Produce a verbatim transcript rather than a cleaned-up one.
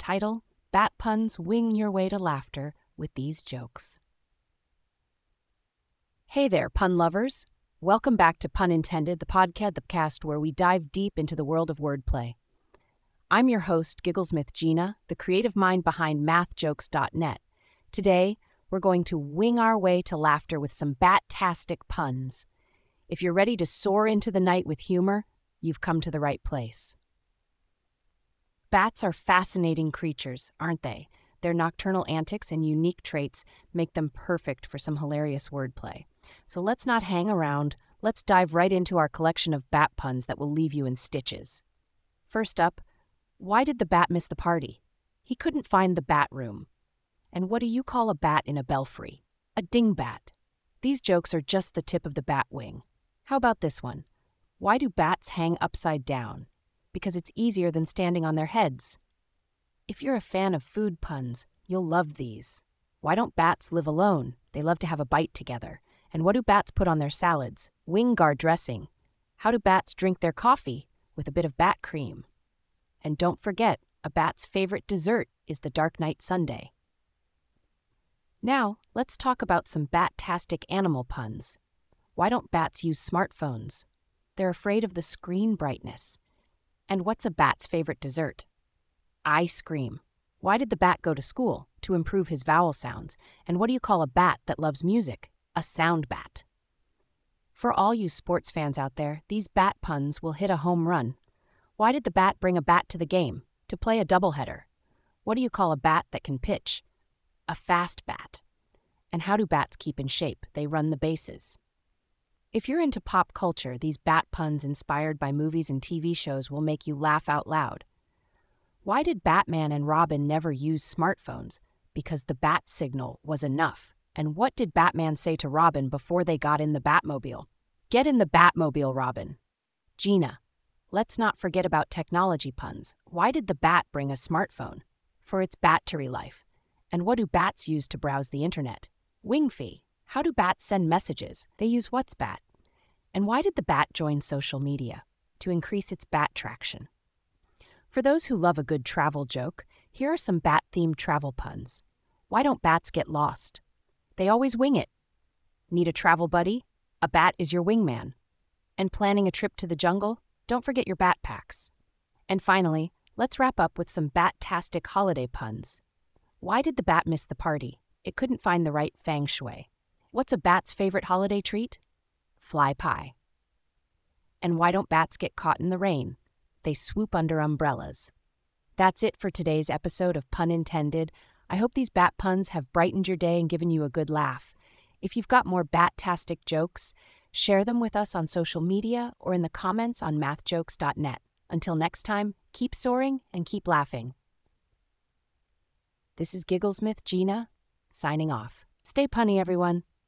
Title: Bat Puns Wing Your Way to Laughter with These Jokes. Hey there, pun lovers. Welcome back to Pun Intended, the podcast where we dive deep into the world of wordplay. I'm your host, Gigglesmith Gina, the creative mind behind math jokes dot net. Today, we're going to wing our way to laughter with some bat-tastic puns. If you're ready to soar into the night with humor, you've come to the right place. Bats are fascinating creatures, aren't they? Their nocturnal antics and unique traits make them perfect for some hilarious wordplay. So let's not hang around. Let's dive right into our collection of bat puns that will leave you in stitches. First up, why did the bat miss the party? He couldn't find the bat room. And what do you call a bat in a belfry? A dingbat. These jokes are just the tip of the bat wing. How about this one? Why do bats hang upside down? Because it's easier than standing on their heads. If you're a fan of food puns, you'll love these. Why don't bats live alone? They love to have a bite together. And what do bats put on their salads? Wing guard dressing. How do bats drink their coffee? With a bit of bat cream. And don't forget, a bat's favorite dessert is the dark night sundae. Now, let's talk about some bat-tastic animal puns. Why don't bats use smartphones? They're afraid of the screen brightness. And what's a bat's favorite dessert? Ice cream. Why did the bat go to school? To improve his vowel sounds. And what do you call a bat that loves music? A sound bat. For all you sports fans out there, these bat puns will hit a home run. Why did the bat bring a bat to the game? To play a doubleheader. What do you call a bat that can pitch? A fast bat. And how do bats keep in shape? They run the bases. If you're into pop culture, these bat puns inspired by movies and T V shows will make you laugh out loud. Why did Batman and Robin never use smartphones? Because the bat signal was enough. And what did Batman say to Robin before they got in the Batmobile? Get in the Batmobile, Robin. Gina, let's not forget about technology puns. Why did the bat bring a smartphone? For its battery life. And what do bats use to browse the internet? Wingfee. How do bats send messages? They use WhatsApp. And why did the bat join social media? To increase its bat traction. For those who love a good travel joke, here are some bat-themed travel puns. Why don't bats get lost? They always wing it. Need a travel buddy? A bat is your wingman. And planning a trip to the jungle? Don't forget your bat packs. And finally, let's wrap up with some bat-tastic holiday puns. Why did the bat miss the party? It couldn't find the right feng shui. What's a bat's favorite holiday treat? Fly pie. And why don't bats get caught in the rain? They swoop under umbrellas. That's it for today's episode of Pun Intended. I hope these bat puns have brightened your day and given you a good laugh. If you've got more bat-tastic jokes, share them with us on social media or in the comments on math jokes dot net. Until next time, keep soaring and keep laughing. This is Gigglesmith Gina, signing off. Stay punny, everyone.